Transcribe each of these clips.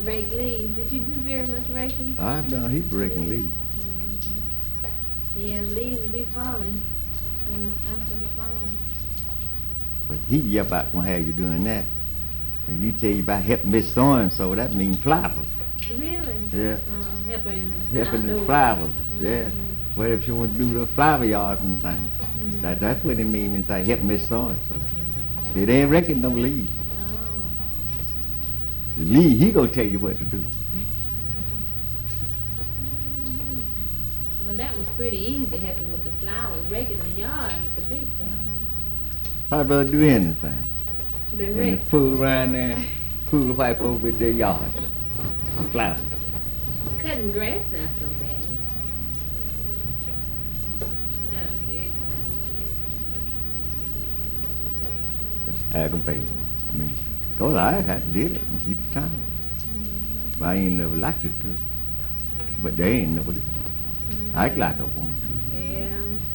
rake leaves. Did you do very much raking? I've done heap raking leaves. Yeah, leaves will be falling after the fall. But he about gonna have you doing that. And you tell you about helping Miss So-and-so, that means flowers. Really? Yeah. Helping Helping the outdoors. flowers, yeah. Well, if you want to do the flower yards and things, that's what it means when say help Miss So-and-so. It ain't wrecking no leaves. Oh. The lead, he gonna tell you what to do. Well, that was pretty easy helping with the flowers. Raking the yard is a big job. I'd rather do anything Been than to raking. fool around there, fool the white folks with their yards, flowers. Cutting grass not so bad. Oh, good. It's aggravating. I mean, 'cause I had to did it and keep time. But I ain't never liked it to. But they ain't never did. I'd like I want to. Yeah.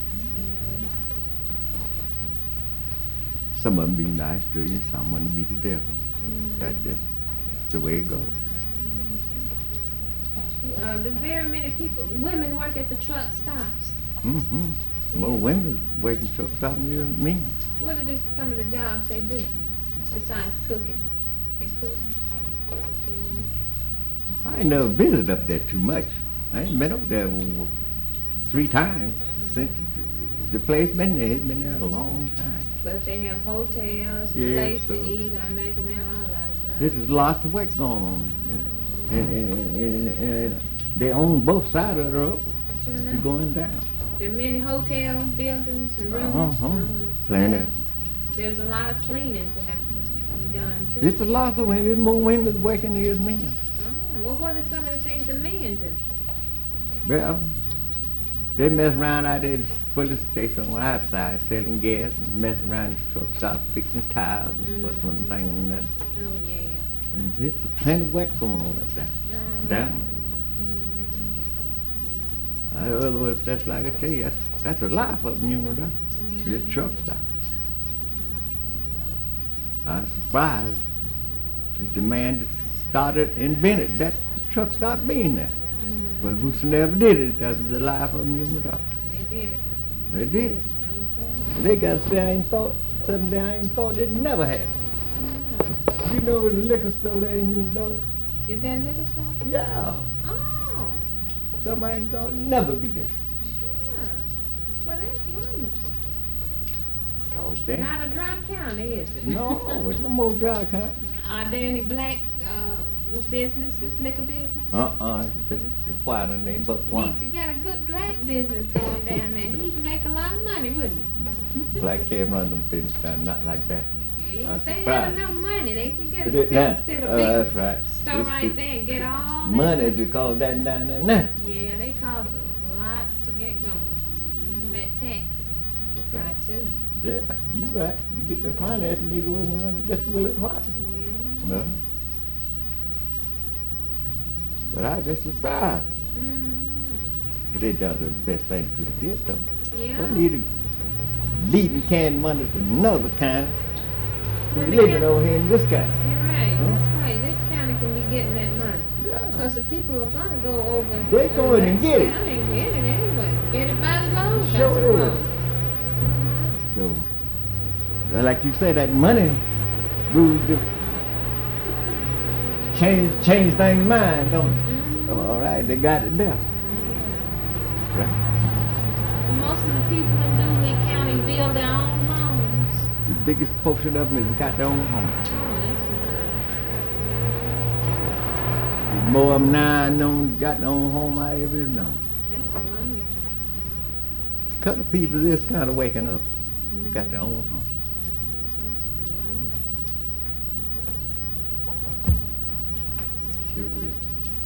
Some of them be nice to you, some want to be the devil. That's just the way it goes. There's very many people, women work at the truck stops. More women working truck stops than men. What are some of the jobs they do besides cooking? They cook. I ain't never visited up there too much. I ain't been up there 3 times since the place been there. It's been there a long time. But they have hotels, Yeah, place so to eat. I imagine there are a lot of jobs. There's lots of work going on. And they own both sides of the road. Sure You're enough. going down. There are many hotel buildings and rooms. Plenty. There's a lot of cleaning to have to be done too. There's a lot of women, more women working than there's men. Oh, well, what are some of the things the men do? Well, they mess around out there at the filling station on the outside, selling gas and messing around the truck stop, fixing tires and putting one thing and that. Oh, yeah. And there's plenty of work going on up there. Down there. In other words, that's like I tell you, that's a life up in you know, this truck stop. I'm surprised that the man that invented that truck stop being there. But whosoever did it, that was the life of you know. They did it. They did it. They got something they ain't thought they'd never have. You know the liquor store there in Houston? Is there a liquor store? Yeah. Oh, Something I ain't thought would never be there. sure. Well, that's wonderful. Okay. Not a dry county, is it? No, it's no more dry kind. Are there any black businesses, liquor business? It's white on there, but one. Need to get a good black business going down there. He'd make a lot of money, wouldn't he? Black can't run them business down, not like that. Yeah, I'm if they had surprised. enough money, they could get But a big that's right. store This right is there and get all that. money to call that down there now. Yeah, they cost a lot to get going. That tax is right too. Yeah, you right. You get the financing, you go over and that's the way it's white. Yeah. No. But I just surprised. They done the best thing to did though. Yeah. They need to leave the can money to another kind. Well, We they living got- over here in this kind. You're right. Huh? That's right. This county can be getting that money. Yeah. Because the people are going to go over. They going and get it. County and get it anyway. Get it by the load, I Sure suppose. So, like you said, that money rules the change things' mind, don't it? All right, they got it there. Right. Most of the people in Dooley County build their own homes. The biggest portion of them has got their own home. Oh, that's There's more of them now known got their own home I ever known. wonderful. A couple of people is kind of waking up. They got their own home. Sure is.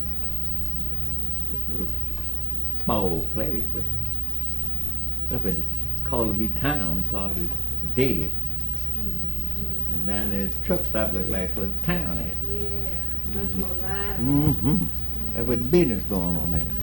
Small place, but up in the Colby town part is dead. And down there, the truck stop look like where the town at. Yeah, much more lively. Mm-hmm. That's what business going on there.